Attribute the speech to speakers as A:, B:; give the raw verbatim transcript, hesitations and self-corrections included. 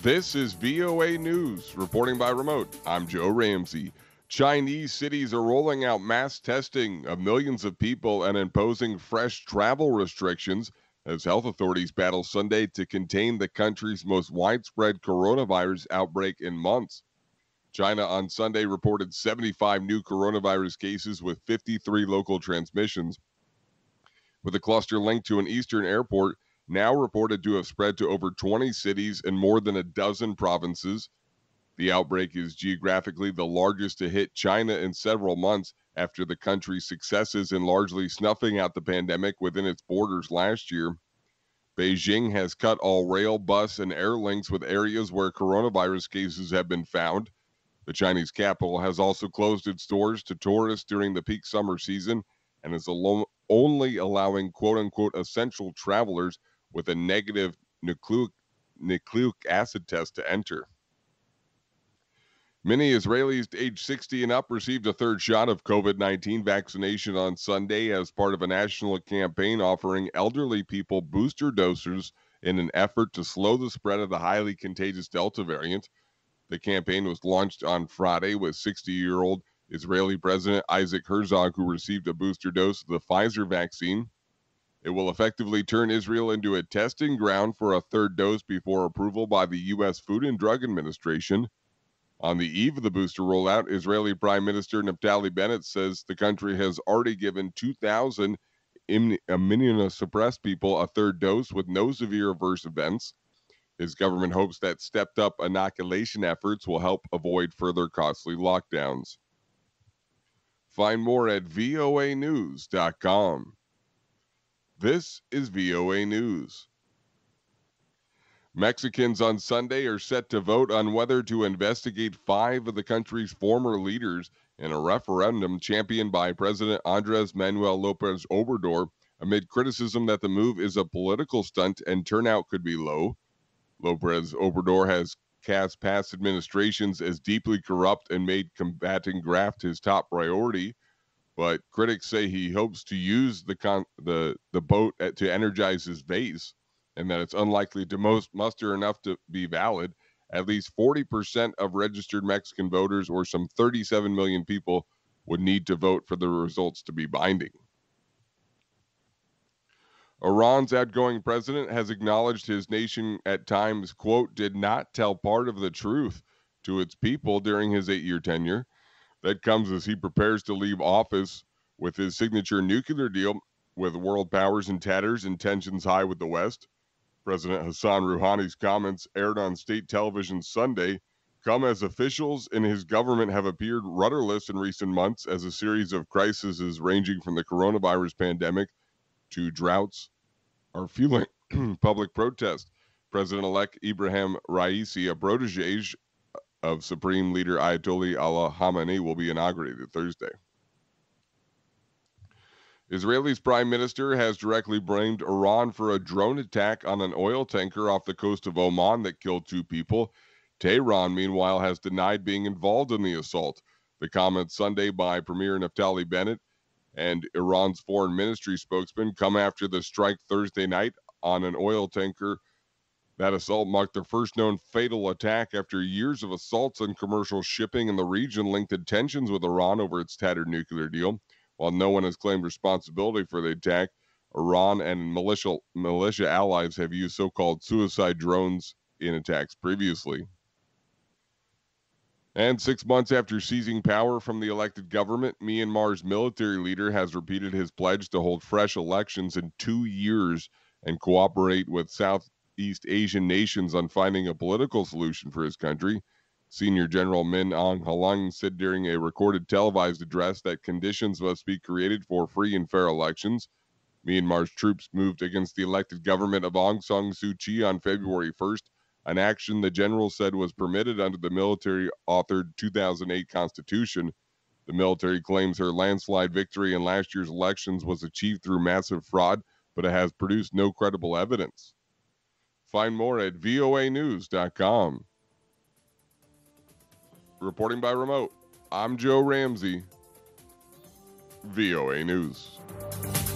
A: This is V O A News, reporting by remote. I'm Joe Ramsey. Chinese cities are rolling out mass testing of millions of people and imposing fresh travel restrictions as health authorities battle Sunday to contain the country's most widespread coronavirus outbreak in months. China on Sunday reported seventy-five new coronavirus cases with fifty-three local transmissions, with a cluster linked to an eastern airport now reported to have spread to over twenty cities and more than a dozen provinces. The outbreak is geographically the largest to hit China in several months after the country's successes in largely snuffing out the pandemic within its borders last year. Beijing has cut all rail, bus, and air links with areas where coronavirus cases have been found. The Chinese capital has also closed its doors to tourists during the peak summer season and is alone, only allowing quote-unquote essential travelers with a negative nucleic, nucleic acid test to enter. Many Israelis aged sixty and up received a third shot of COVID nineteen vaccination on Sunday as part of a national campaign offering elderly people booster doses in an effort to slow the spread of the highly contagious Delta variant. The campaign was launched on Friday with sixty-year-old Israeli President Isaac Herzog, who received a booster dose of the Pfizer vaccine. It will effectively turn Israel into a testing ground for a third dose before approval by the U S Food and Drug Administration. On the eve of the booster rollout, Israeli Prime Minister Naftali Bennett says the country has already given two thousand immunosuppressed people a third dose with no severe adverse events. His government hopes that stepped-up inoculation efforts will help avoid further costly lockdowns. Find more at V O A news dot com. This is V O A News. Mexicans on Sunday are set to vote on whether to investigate five of the country's former leaders in a referendum championed by President Andrés Manuel López Obrador, amid criticism that the move is a political stunt and turnout could be low. López Obrador has cast past administrations as deeply corrupt and made combating graft his top priority. But critics say he hopes to use the con- the the vote at, to energize his base, and that it's unlikely to most muster enough to be valid. At least forty percent of registered Mexican voters, or some thirty-seven million people, would need to vote for the results to be binding. Iran's outgoing president has acknowledged his nation at times, quote, did not tell part of the truth to its people during his eight-year tenure. That comes as he prepares to leave office with his signature nuclear deal with world powers in tatters and tensions high with the West. President Hassan Rouhani's comments, aired on state television Sunday, come as officials in his government have appeared rudderless in recent months as a series of crises ranging from the coronavirus pandemic to droughts are fueling public protest. President-elect Ibrahim Raisi, a protege of Supreme Leader Ayatollah Ali Khamenei, will be inaugurated Thursday. Israel's prime minister has directly blamed Iran for a drone attack on an oil tanker off the coast of Oman that killed two people. Tehran, meanwhile, has denied being involved in the assault. The comments Sunday by Premier Naftali Bennett and Iran's foreign ministry spokesman come after the strike Thursday night on an oil tanker. That assault marked the first known fatal attack after years of assaults on commercial shipping in the region linked to tensions with Iran over its tattered nuclear deal. While no one has claimed responsibility for the attack, Iran and militia, militia allies have used so-called suicide drones in attacks previously. And six months after seizing power from the elected government, Myanmar's military leader has repeated his pledge to hold fresh elections in two years and cooperate with Southeast Asian nations on finding a political solution for his country. Senior General Min Aung Hlaing said during a recorded televised address that conditions must be created for free and fair elections. Myanmar's troops moved against the elected government of Aung San Suu Kyi on February first, an action the general said was permitted under the military-authored two thousand eight Constitution. The military claims her landslide victory in last year's elections was achieved through massive fraud, but it has produced no credible evidence. Find more at V O A news dot com. Reporting by remote, I'm Joe Ramsey, V O A News.